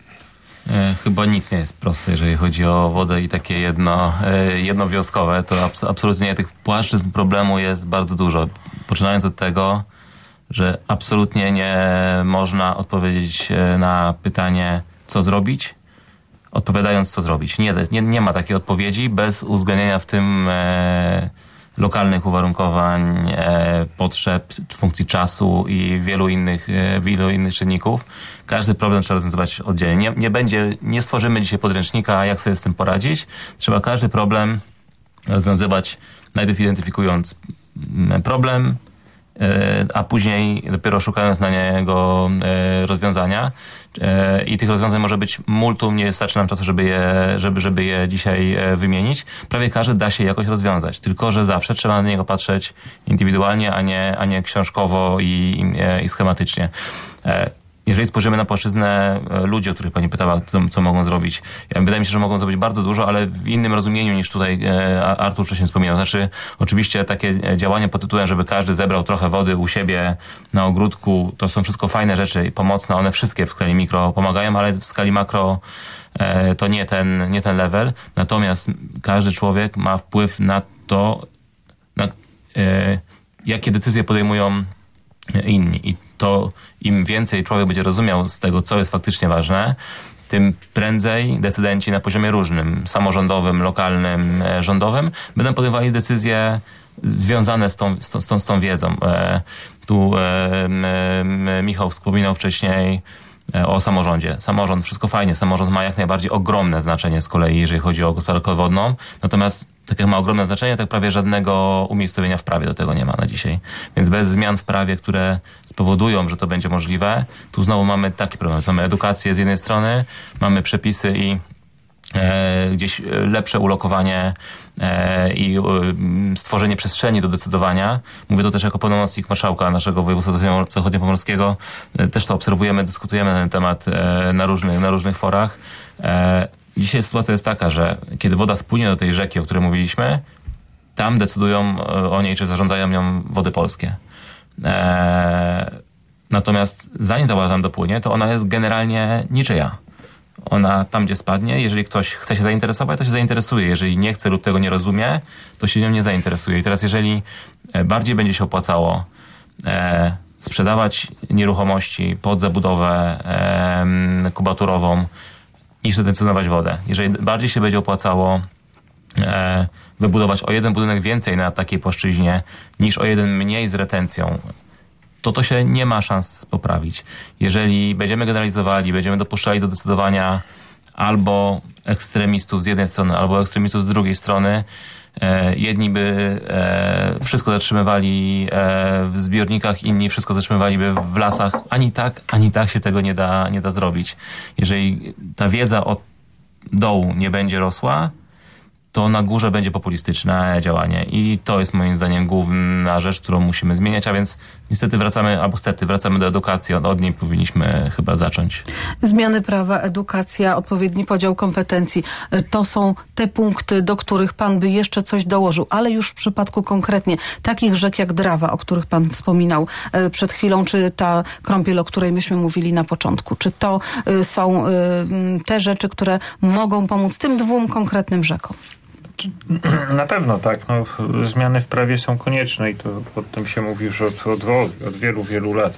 Chyba nic nie jest proste, jeżeli chodzi o wodę i takie jednowiązkowe. To absolutnie tych płaszczyzn problemu jest bardzo dużo. Poczynając od tego, że absolutnie nie można odpowiedzieć na pytanie, co zrobić, odpowiadając, co zrobić. Nie ma takiej odpowiedzi bez uwzględnienia w tym lokalnych uwarunkowań, potrzeb, funkcji czasu i wielu innych czynników. Każdy problem trzeba rozwiązywać oddzielnie. Nie stworzymy dzisiaj podręcznika, jak sobie z tym poradzić. Trzeba każdy problem rozwiązywać najpierw identyfikując problem, a później dopiero szukając na niego rozwiązania. I tych rozwiązań może być multum, nie starczy nam czasu, żeby je dzisiaj wymienić. Prawie każdy da się jakoś rozwiązać, tylko że zawsze trzeba na niego patrzeć indywidualnie, a nie książkowo i schematycznie. Jeżeli spojrzymy na płaszczyznę ludzi, o których pani pytała, co mogą zrobić, wydaje mi się, że mogą zrobić bardzo dużo, ale w innym rozumieniu niż tutaj Artur wcześniej wspominał. Znaczy, oczywiście takie działania pod tytułem, żeby każdy zebrał trochę wody u siebie na ogródku, to są wszystko fajne rzeczy i pomocne. One wszystkie w skali mikro pomagają, ale w skali makro to nie ten level. Natomiast każdy człowiek ma wpływ na to, jakie decyzje podejmują inni. I to im więcej człowiek będzie rozumiał z tego, co jest faktycznie ważne, tym prędzej decydenci na poziomie różnym, samorządowym, lokalnym, rządowym, będą podejmowali decyzje związane z tą wiedzą. Tu Michał wspominał wcześniej o samorządzie. Samorząd, wszystko fajnie. Samorząd ma jak najbardziej ogromne znaczenie z kolei, jeżeli chodzi o gospodarkę wodną. Natomiast tak jak ma ogromne znaczenie, tak prawie żadnego umiejscowienia w prawie do tego nie ma na dzisiaj. Więc bez zmian w prawie, które spowodują, że to będzie możliwe, tu znowu mamy taki problem. Mamy edukację z jednej strony, mamy przepisy i gdzieś lepsze ulokowanie i stworzenie przestrzeni do decydowania. Mówię to też jako pełnomocnik marszałka naszego województwa zachodniopomorskiego. Też to obserwujemy, dyskutujemy na ten temat na różnych forach. Dzisiaj sytuacja jest taka, że kiedy woda spłynie do tej rzeki, o której mówiliśmy, tam decydują o niej, czy zarządzają nią Wody Polskie. Natomiast zanim ta woda tam dopłynie, to ona jest generalnie niczyja. Ona tam, gdzie spadnie, jeżeli ktoś chce się zainteresować, to się zainteresuje. Jeżeli nie chce lub tego nie rozumie, to się nią nie zainteresuje. I teraz jeżeli bardziej będzie się opłacało sprzedawać nieruchomości pod zabudowę kubaturową, niż retencjonować wodę. Jeżeli bardziej się będzie opłacało wybudować o jeden budynek więcej na takiej płaszczyźnie, niż o jeden mniej z retencją, to się nie ma szans poprawić. Jeżeli będziemy generalizowali, będziemy dopuszczali do decydowania albo ekstremistów z jednej strony, albo ekstremistów z drugiej strony, jedni by wszystko zatrzymywali w zbiornikach, inni wszystko zatrzymywaliby w lasach. Ani tak się tego nie da zrobić. Jeżeli ta wiedza od dołu nie będzie rosła, to na górze będzie populistyczne działanie. I to jest moim zdaniem główna rzecz, którą musimy zmieniać, a więc niestety wracamy do edukacji. Od niej powinniśmy chyba zacząć. Zmiany prawa, edukacja, odpowiedni podział kompetencji. To są te punkty, do których pan by jeszcze coś dołożył, ale już w przypadku konkretnie takich rzek jak Drawa, o których pan wspominał przed chwilą, czy ta Krąpiel, o której myśmy mówili na początku. Czy to są te rzeczy, które mogą pomóc tym dwóm konkretnym rzekom? Na pewno tak. No, zmiany w prawie są konieczne i to o tym się mówi już od wielu, wielu lat.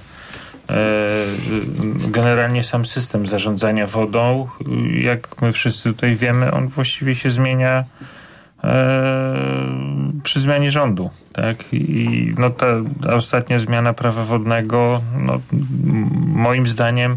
Generalnie sam system zarządzania wodą, jak my wszyscy tutaj wiemy, on właściwie się zmienia przy zmianie rządu. Tak? I no, ta ostatnia zmiana prawa wodnego, no, moim zdaniem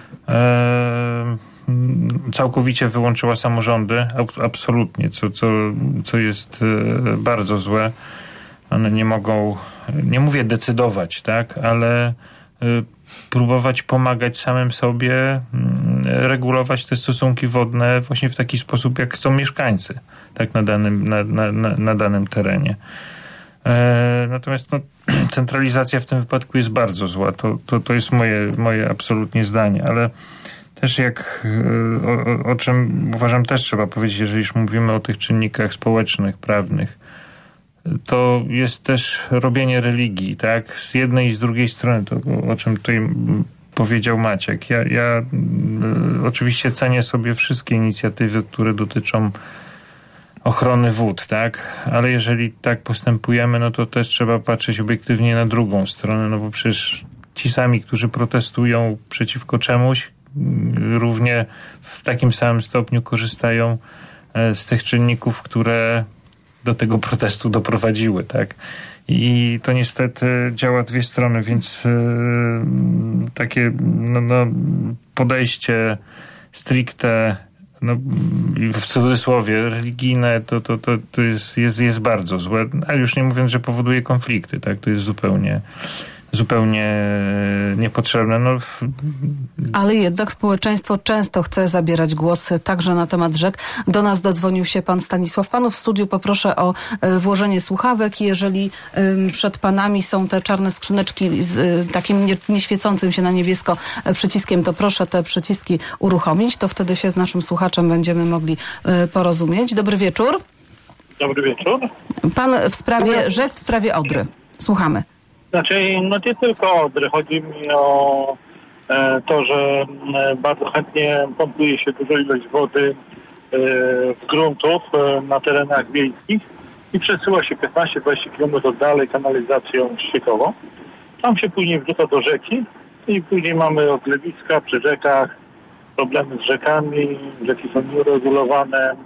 całkowicie wyłączyła samorządy, absolutnie, co jest bardzo złe. One nie mogą, nie mówię decydować, tak, ale próbować pomagać samym sobie, regulować te stosunki wodne właśnie w taki sposób, jak chcą mieszkańcy, tak, na danym terenie. Natomiast no, centralizacja w tym wypadku jest bardzo zła. To jest moje absolutnie zdanie, ale też o czym uważam też trzeba powiedzieć, jeżeli już mówimy o tych czynnikach społecznych, prawnych, to jest też robienie religii, tak? Z jednej i z drugiej strony, to o czym tutaj powiedział Maciek. Ja oczywiście cenię sobie wszystkie inicjatywy, które dotyczą ochrony wód, tak? Ale jeżeli tak postępujemy, no to też trzeba patrzeć obiektywnie na drugą stronę, no bo przecież ci sami, którzy protestują przeciwko czemuś, równie w takim samym stopniu korzystają z tych czynników, które do tego protestu doprowadziły, tak? I to niestety działa dwie strony, więc takie podejście stricte, w cudzysłowie, religijne, to jest bardzo złe, ale już nie mówiąc, że powoduje konflikty, tak? To jest zupełnie niepotrzebne. Ale jednak społeczeństwo często chce zabierać głos także na temat rzek. Do nas dodzwonił się pan Stanisław. Panów w studiu poproszę o włożenie słuchawek. Jeżeli przed panami są te czarne skrzyneczki z takim nieświecącym się na niebiesko przyciskiem, to proszę te przyciski uruchomić. To wtedy się z naszym słuchaczem będziemy mogli porozumieć. Dobry wieczór. Dobry wieczór. Pan w sprawie rzek, w sprawie Odry. Słuchamy. Znaczy, no nie tylko Odry. Chodzi mi o to, że bardzo chętnie pompuje się dużą ilość wody z gruntów na terenach wiejskich i przesyła się 15-20 km dalej kanalizacją ściekową. Tam się później wrzuca do rzeki i później mamy odlewiska przy rzekach, problemy z rzekami, rzeki są nieuregulowane,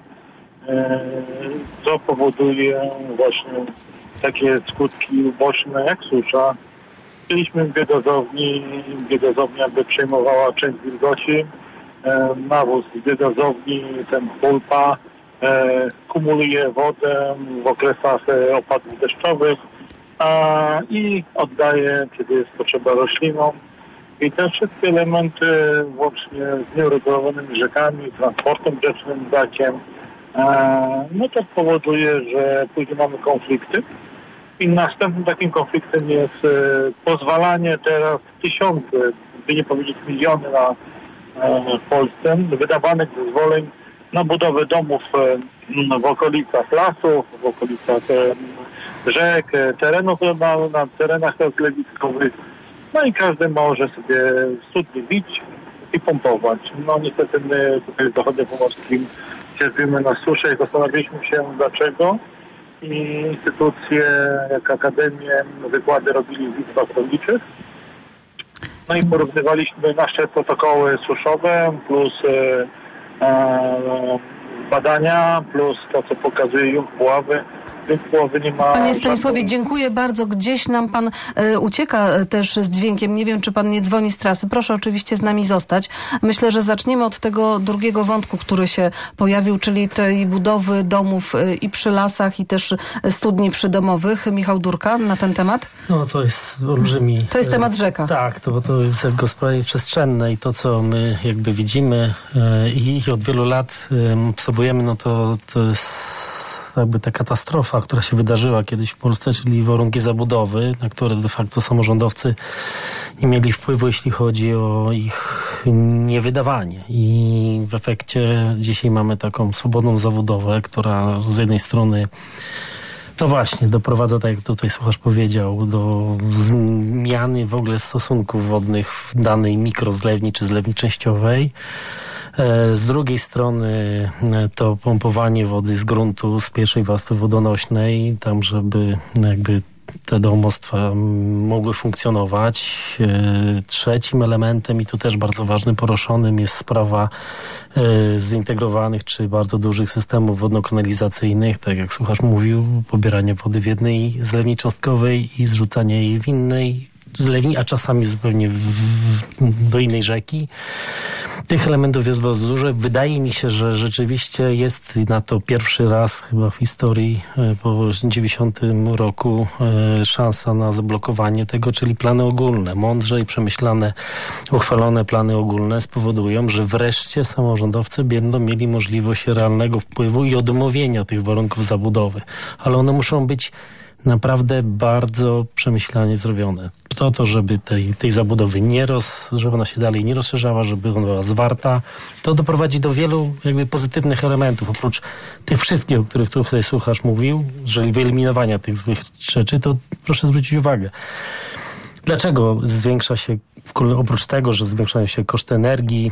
co powoduje właśnie takie skutki uboczne jak susza. Chcieliśmy biogazownia by przejmowała część wilgoci, nawóz z biogazowni, ten pulpa kumuluje wodę w okresach opadów deszczowych i oddaje, kiedy jest potrzeba roślinom. I te wszystkie elementy łącznie z nieuregulowanymi rzekami, transportem rzecznym, brakiem, no to powoduje, że później mamy konflikty. I następnym takim konfliktem jest pozwalanie teraz tysiące, by nie powiedzieć miliony w Polsce, wydawanych zezwoleń na budowę domów w okolicach lasów, w okolicach rzek, terenów, na terenach rozlewiskowych. No i każdy może sobie studnie bić i pompować. No niestety my tutaj w Zachodnim Pomorskim cierpimy na suszę i zastanawialiśmy się dlaczego. I instytucje jak akademie wykłady robili w izbach rolniczych. No i porównywaliśmy nasze protokoły suszowe plus badania, plus to, co pokazuje Jung Puławy. Nie ma. Panie Stanisławie, dziękuję bardzo. Gdzieś nam pan ucieka też z dźwiękiem. Nie wiem, czy pan nie dzwoni z trasy. Proszę oczywiście z nami zostać. Myślę, że zaczniemy od tego drugiego wątku, który się pojawił, czyli tej budowy domów i przy lasach, i też studni przydomowych. Michał Durka na ten temat? No to jest olbrzymi. To jest temat rzeka. Tak, bo to jest gospodarowanie przestrzenne i to, co my jakby widzimy i od wielu lat obserwujemy, no to jest jest jakby ta katastrofa, która się wydarzyła kiedyś w Polsce, czyli warunki zabudowy, na które de facto samorządowcy nie mieli wpływu, jeśli chodzi o ich niewydawanie. I w efekcie dzisiaj mamy taką swobodną zabudowę, która z jednej strony to właśnie doprowadza, tak jak tutaj słuchacz powiedział, do zmiany w ogóle stosunków wodnych w danej mikrozlewni czy zlewni częściowej. Z drugiej strony to pompowanie wody z gruntu, z pierwszej warstwy wodonośnej, tam żeby jakby te domostwa mogły funkcjonować. Trzecim elementem, i tu też bardzo ważnym, poruszonym, jest sprawa zintegrowanych czy bardzo dużych systemów wodno-kanalizacyjnych, tak jak słuchacz mówił, pobieranie wody w jednej zlewni cząstkowej i zrzucanie jej w innej zlewni, a czasami zupełnie do innej rzeki. Tych elementów jest bardzo dużo. Wydaje mi się, że rzeczywiście jest na to pierwszy raz chyba w historii po 90 roku szansa na zablokowanie tego, czyli plany ogólne. Mądrze i przemyślane, uchwalone plany ogólne spowodują, że wreszcie samorządowcy będą mieli możliwość realnego wpływu i odmówienia tych warunków zabudowy. Ale one muszą być naprawdę bardzo przemyślanie zrobione. To, żeby tej zabudowy żeby ona się dalej nie rozszerzała, żeby ona była zwarta, to doprowadzi do wielu jakby pozytywnych elementów. Oprócz tych wszystkich, o których tutaj słuchacz mówił, jeżeli wyeliminowania tych złych rzeczy, to proszę zwrócić uwagę. Dlaczego zwiększa się, oprócz tego, że zwiększają się koszty energii,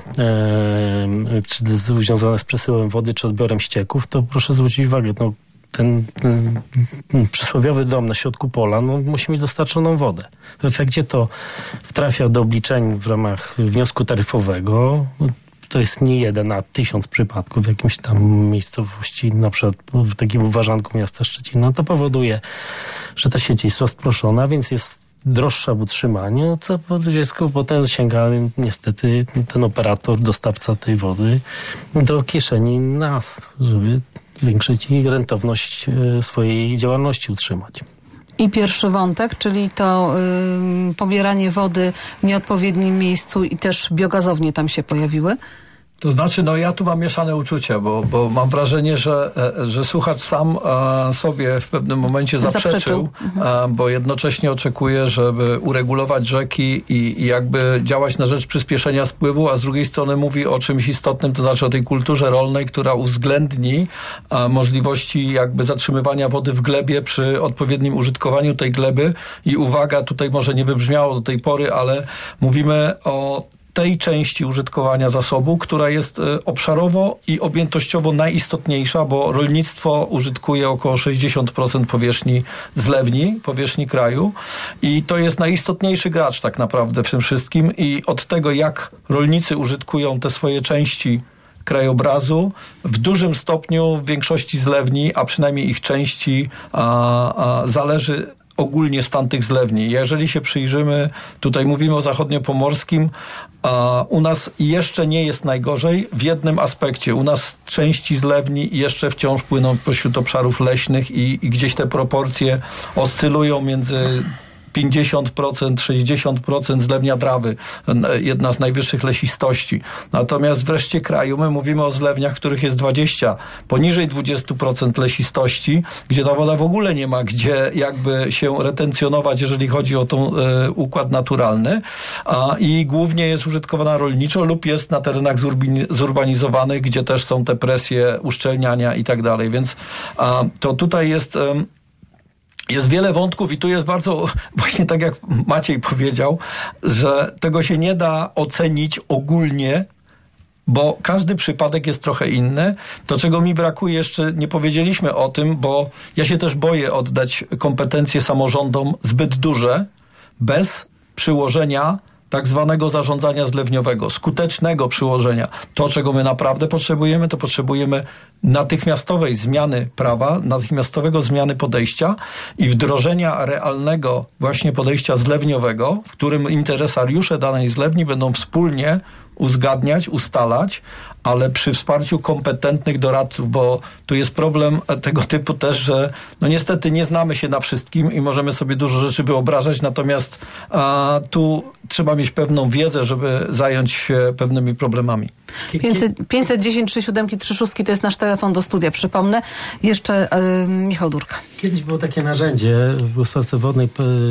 czy związane z przesyłem wody, czy odbiorem ścieków, to proszę zwrócić uwagę, ten przysłowiowy dom na środku pola musi mieć dostarczoną wodę. W efekcie to trafia do obliczeń w ramach wniosku taryfowego. To jest nie 1 na 1000 przypadków w jakimś tam miejscowości, na przykład w takim uważanku miasta Szczecina. To powoduje, że ta sieć jest rozproszona, więc jest droższa w utrzymaniu, co potem sięga niestety ten operator, dostawca tej wody do kieszeni nas, żeby zwiększyć i rentowność swojej działalności utrzymać. I pierwszy wątek, czyli to pobieranie wody w nieodpowiednim miejscu i też biogazownie tam się pojawiły? To znaczy, ja tu mam mieszane uczucia, bo mam wrażenie, że słuchacz sam sobie w pewnym momencie zaprzeczył, bo jednocześnie oczekuje, żeby uregulować rzeki i jakby działać na rzecz przyspieszenia spływu, a z drugiej strony mówi o czymś istotnym, to znaczy o tej kulturze rolnej, która uwzględni możliwości jakby zatrzymywania wody w glebie przy odpowiednim użytkowaniu tej gleby. I uwaga, tutaj może nie wybrzmiało do tej pory, ale mówimy o tej części użytkowania zasobu, która jest obszarowo i objętościowo najistotniejsza, bo rolnictwo użytkuje około 60% powierzchni zlewni, powierzchni kraju i to jest najistotniejszy gracz tak naprawdę w tym wszystkim i od tego, jak rolnicy użytkują te swoje części krajobrazu, w dużym stopniu w większości zlewni, a przynajmniej ich części zależy ogólnie stan tych zlewni. Jeżeli się przyjrzymy, tutaj mówimy o zachodniopomorskim, a u nas jeszcze nie jest najgorzej w jednym aspekcie. U nas części zlewni jeszcze wciąż płyną pośród obszarów leśnych i gdzieś te proporcje oscylują między 50%, 60% zlewnia trawy, jedna z najwyższych lesistości. Natomiast w reszcie kraju my mówimy o zlewniach, których jest poniżej 20% lesistości, gdzie ta woda w ogóle nie ma gdzie jakby się retencjonować, jeżeli chodzi o ten układ naturalny i głównie jest użytkowana rolniczo lub jest na terenach zurbanizowanych, gdzie też są te presje uszczelniania i tak dalej. Więc to tutaj jest wiele wątków i tu jest bardzo, właśnie tak jak Maciej powiedział, że tego się nie da ocenić ogólnie, bo każdy przypadek jest trochę inny. To, czego mi brakuje, jeszcze nie powiedzieliśmy o tym, bo ja się też boję oddać kompetencje samorządom zbyt duże, bez przyłożenia tak zwanego zarządzania zlewniowego, skutecznego przyłożenia. To, czego my naprawdę potrzebujemy, to potrzebujemy natychmiastowej zmiany prawa, natychmiastowego zmiany podejścia i wdrożenia realnego właśnie podejścia zlewniowego, w którym interesariusze danej zlewni będą wspólnie uzgadniać, ustalać, ale przy wsparciu kompetentnych doradców, bo tu jest problem tego typu też, że no niestety nie znamy się na wszystkim i możemy sobie dużo rzeczy wyobrażać, natomiast tu trzeba mieć pewną wiedzę, żeby zająć się pewnymi problemami. 510 37 36 to jest nasz telefon do studia, przypomnę. Jeszcze Michał Durka. Kiedyś było takie narzędzie w gospodarce wodnej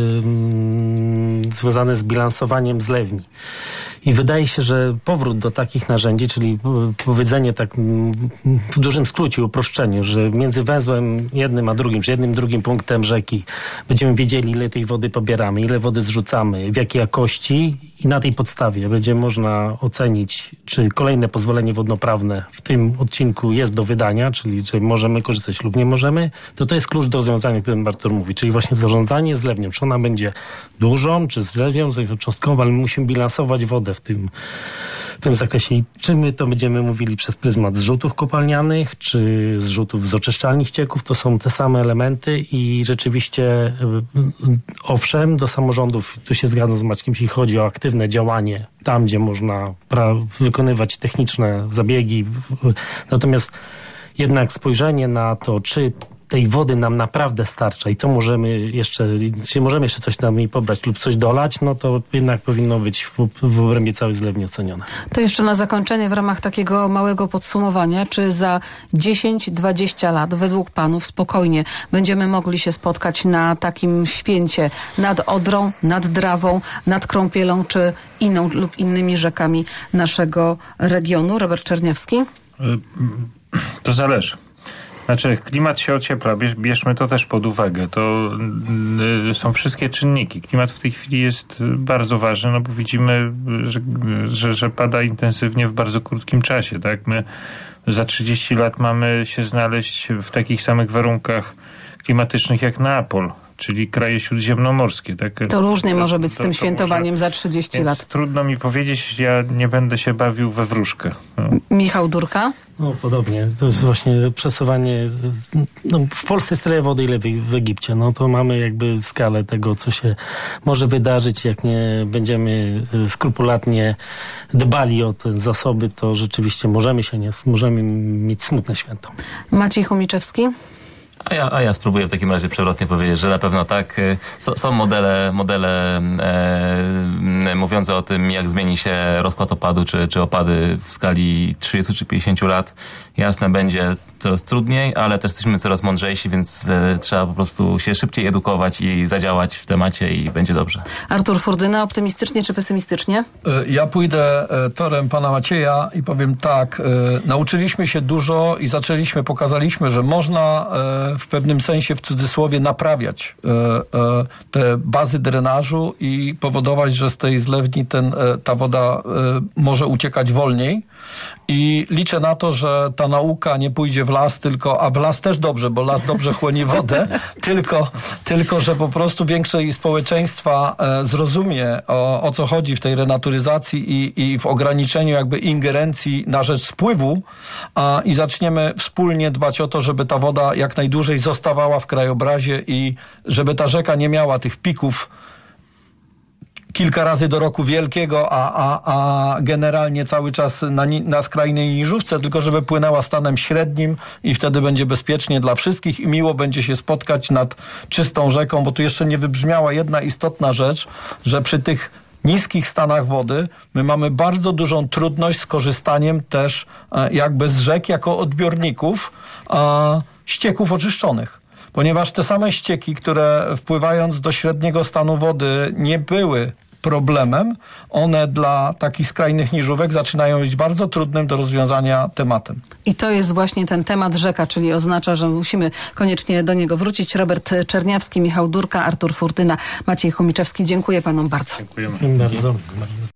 związane z bilansowaniem zlewni. I wydaje się, że powrót do takich narzędzi, czyli powiedzenie tak w dużym skrócie, uproszczeniu, że między węzłem jednym a drugim, czy jednym drugim punktem rzeki będziemy wiedzieli, ile tej wody pobieramy, ile wody zrzucamy, w jakiej jakości i na tej podstawie będzie można ocenić, czy kolejne pozwolenie wodnoprawne w tym odcinku jest do wydania, czyli czy możemy korzystać lub nie możemy, to jest klucz do rozwiązania, o którym Artur mówi, czyli właśnie zarządzanie zlewnią. Czy ona będzie dużą, czy zlewnią, cząstkową, ale musimy bilansować wodę w tym zakresie. I czy my to będziemy mówili przez pryzmat zrzutów kopalnianych, czy zrzutów z oczyszczalni ścieków, to są te same elementy i rzeczywiście owszem, do samorządów, tu się zgadzam z Maćkiem, jeśli chodzi o aktywne działanie tam, gdzie można wykonywać techniczne zabiegi. Natomiast jednak spojrzenie na to, czy tej wody nam naprawdę starcza i co możemy jeszcze, czy możemy jeszcze coś tam jej pobrać lub coś dolać, no to jednak powinno być w obrębie całej zlewni ocenione. To jeszcze na zakończenie w ramach takiego małego podsumowania, czy za 10-20 lat według panów spokojnie będziemy mogli się spotkać na takim święcie nad Odrą, nad Drawą, nad Krąpielą, czy inną lub innymi rzekami naszego regionu? Robert Czerniawski? To zależy. Znaczy, klimat się ociepla, bierzmy to też pod uwagę. To są wszystkie czynniki. Klimat w tej chwili jest bardzo ważny, no bo widzimy, że pada intensywnie w bardzo krótkim czasie. Tak? My za 30 lat mamy się znaleźć w takich samych warunkach klimatycznych jak Neapol, czyli kraje śródziemnomorskie. Tak? To różnie może być z tym świętowaniem za 30 lat. Trudno mi powiedzieć, ja nie będę się bawił we wróżkę. No. Michał Durka? No podobnie. To jest właśnie przesuwanie. No, w Polsce jest tyle wody, ile w Egipcie. No to mamy jakby skalę tego, co się może wydarzyć. Jak nie będziemy skrupulatnie dbali o te zasoby, to rzeczywiście możemy mieć smutne święto. Maciej Chomiczewski? A ja spróbuję w takim razie przewrotnie powiedzieć, że na pewno tak. Są modele mówiące o tym, jak zmieni się rozkład opadu, czy opady w skali 30 czy 50 lat. Jasne, będzie coraz trudniej, ale też jesteśmy coraz mądrzejsi, więc trzeba po prostu się szybciej edukować i zadziałać w temacie i będzie dobrze. Artur Furdyna, optymistycznie czy pesymistycznie? Ja pójdę torem pana Macieja i powiem tak, nauczyliśmy się dużo i pokazaliśmy, że można w pewnym sensie, w cudzysłowie, naprawiać te bazy drenażu i powodować, że z tej zlewni ta woda może uciekać wolniej. I liczę na to, że ta nauka nie pójdzie w las, a w las też dobrze, bo las dobrze chłonie wodę, tylko że po prostu większość społeczeństwa zrozumie, o co chodzi w tej renaturyzacji i w ograniczeniu jakby ingerencji na rzecz spływu i zaczniemy wspólnie dbać o to, żeby ta woda jak najdłużej zostawała w krajobrazie i żeby ta rzeka nie miała tych pików kilka razy do roku wielkiego, a generalnie cały czas na skrajnej niżówce, tylko żeby płynęła stanem średnim i wtedy będzie bezpiecznie dla wszystkich i miło będzie się spotkać nad czystą rzeką, bo tu jeszcze nie wybrzmiała jedna istotna rzecz, że przy tych niskich stanach wody my mamy bardzo dużą trudność z korzystaniem też jakby z rzek jako odbiorników ścieków oczyszczonych. Ponieważ te same ścieki, które wpływając do średniego stanu wody nie były problemem, one dla takich skrajnych niżówek zaczynają być bardzo trudnym do rozwiązania tematem. I to jest właśnie ten temat rzeka, czyli oznacza, że musimy koniecznie do niego wrócić. Robert Czerniawski, Michał Durka, Artur Furdyna, Maciej Chomiczewski. Dziękuję panom bardzo. Dziękujemy. Bardzo.